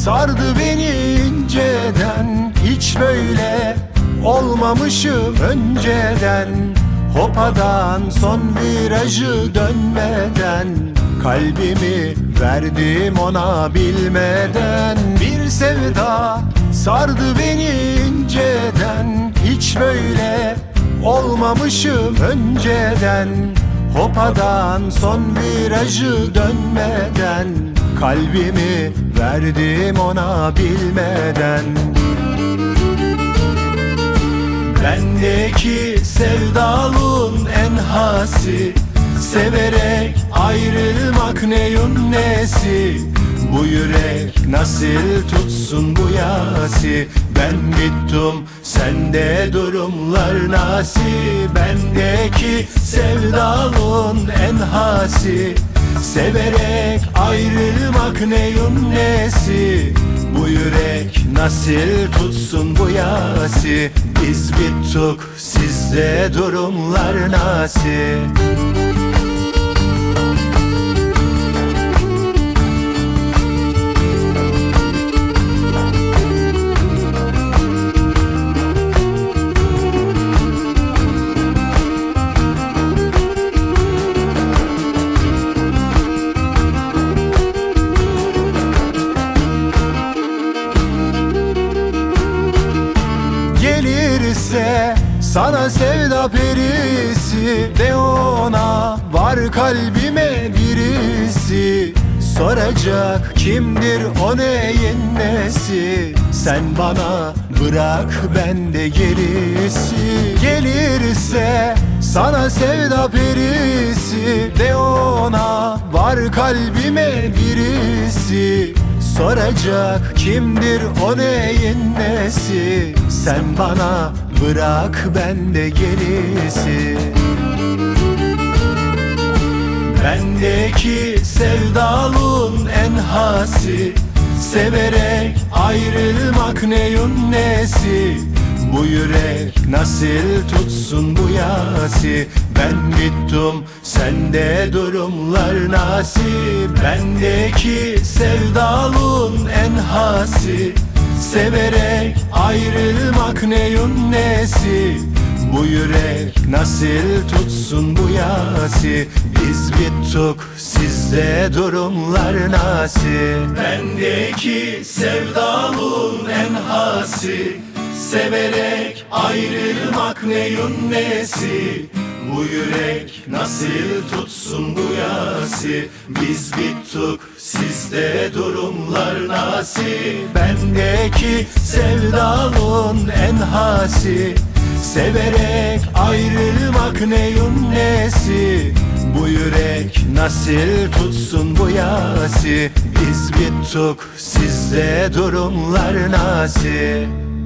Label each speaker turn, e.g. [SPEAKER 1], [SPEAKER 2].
[SPEAKER 1] sardı beni inceden. Hiç böyle olmamışım önceden. Hopadan son virajı dönmeden kalbimi verdim ona bilmeden. Bir sevda sardı beni inceden. Hiç böyle olmamışım önceden. Hopadan son virajı dönmeden kalbimi verdim ona bilmeden. Bendeki sevdalığın en hasi, severek ayrılmak neyin nesi? Bu yürek nasıl tutsun bu yasi? Ben bittim, sende durumlar nasıl? Bendeki sevdalığın en hasi, severek ayrılmak neyin nesi? Bu yürek nasıl tutsun bu yasi? Biz bittik, sizde durumlar nasıl? Gelirse sana sevda perisi, de ona var kalbime birisi. Soracak kimdir o neyin nesi? Sen bana bırak bende gerisi. Gelirse sana sevda perisi, de ona var kalbime birisi. Soracak kimdir o neyin nesi? Sen bana bırak bende gerisi. Bendeki sevdalığın en hasi, severek ayrılmak neyin nesi? Bu yürek nasıl tutsun bu yasi? Ben bittim, sende durumlar nasıl? Bendeki sevdalığın en hasi, severek ayrılmak neyin nesi? Bu yürek nasıl tutsun bu yasi? Biz bittik, sizde durumlar nasıl? Bendeki sevdalığın en hasi, severek ayrılmak neyin nesi? Bu yürek nasıl tutsun bu yasi? Biz bittik, sizde durumlar nasıl? Bendeki sevdalığın en hasi, severek ayrılmak neyin nesi? Bu yürek nasıl tutsun bu yasi? Biz bittik, sizde durumlar nasıl?